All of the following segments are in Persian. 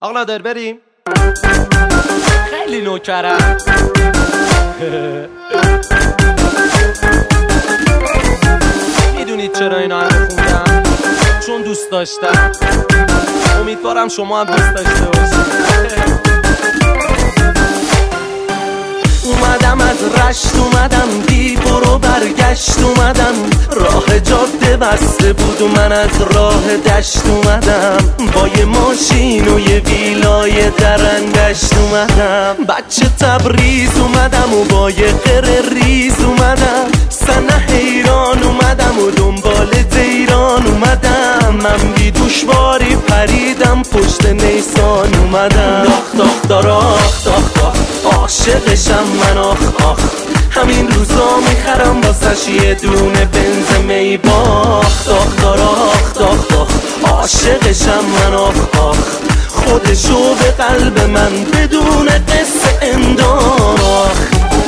آقا ندار بریم. خیلی نوکرم. میدونید چرا اینا هم خوندم؟ چون دوست داشتم. امیدوارم شما هم دوست داشته باشید. اومدم از رشت، اومدم بی برو برگشت، اومدم راه جاده بسته بود و من از راه دشت اومدم، با یه ماشین و یه ویلای درندشت اومدم، بچه تبریز اومدم و با یه قره ریز اومدم، سنه حیران اومدم و دنبال دیران اومدم، من بی دوشواری پریدم پشت نیسان اومدم، داخ داخ داراخ داخ داخ عاشقشم من آخ آخ، همین روزا میخرم واسش یه دونه بنز می باخ، داخ داراخ داخ داخ عاشقشم من آخ آخ، خودشو به قلب من بدون قصه انداخ.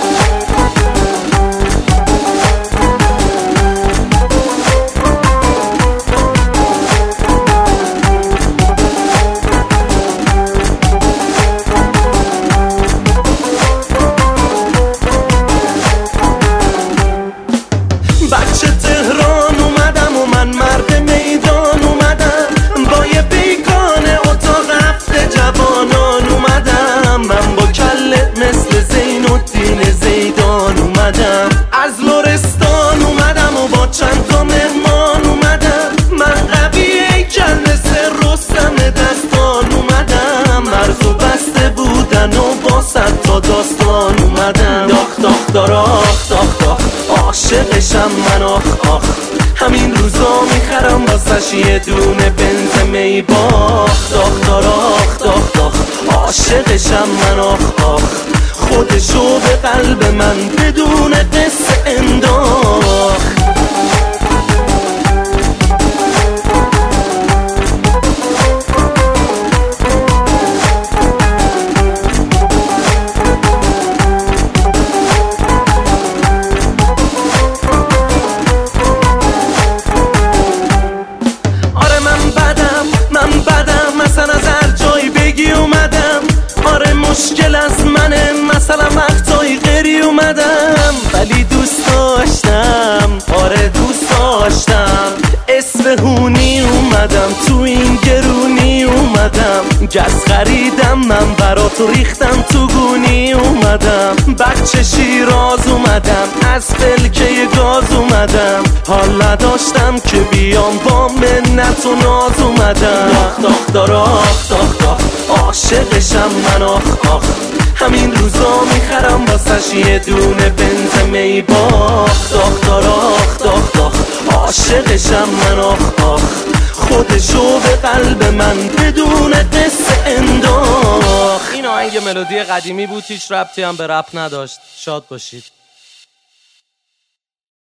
بچه تهران اومدم و من مرد میدان اومدم، با یه بیگانه اتاق هفته جوانان اومدم، من با کله مثل زین الدین زیدان اومدم، از لرستان اومدم و با چند تا مهمان اومدم، من قوی هیکل مثل رستم دستان اومدم، مرز و بسته بودن و با 100 تا داستان اومدم، داخ داخ داراخ داخ داخ عاشقشم من آخ آخ، همین روزا میخرم واسش یه دونه بنز می باخ، داخ داراخ داخ داخ عاشقشم من آخ آخ، خودشو به قلب من بدون قصه انداخ. مشکل از منه مثلا وقتایی غری اومدم، ولی دوست داشتم، آره دوست داشتم، اصفهونی اومدم، تو این گرونی اومدم، گز خریدم من برات ریختم تو گونی اومدم، بچه شیراز اومدم، از فلکه گاز اومدم، حال نداشتم که بیام با منت و ناز اومدم، داخ داخ داراخ داخ داخ عاشقشم من آخ آخ، همین روزا میخرم واسش یه دونه بنز می باخ، داخ داراخ داخ داخ عاشقشم من آخ آخ، خودشو به قلب من بدون قصه انداخ. این آهنگ ملودی قدیمی بود، هیچ ربطی هم به رپ نداشت. شاد باشید.